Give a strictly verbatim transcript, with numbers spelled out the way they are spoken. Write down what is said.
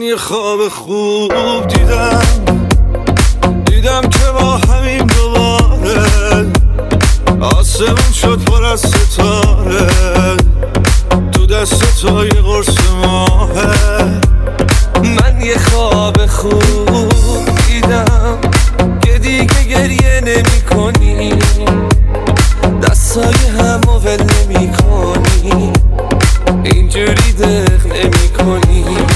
یه خواب خوب دیدم دیدم که با همین دوباره آسمون شد پر از ستاره، تو دست تو یه قرص ماهه. من یه خواب خوب دیدم که دیگه گریه نمی کنی، دستای همو ول نمی کنی، اینجوری دق نمی کنی.